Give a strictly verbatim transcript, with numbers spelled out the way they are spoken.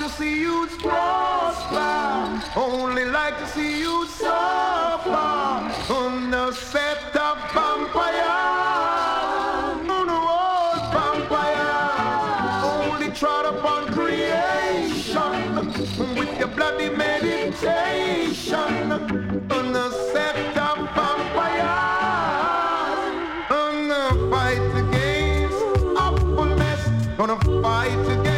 see you prosper. Only like to see you suffer. On the set of vampire. On the old vampire. Only trod upon creation. With your bloody meditation. On the set of vampire. On the fight against awfulness. Gonna fight against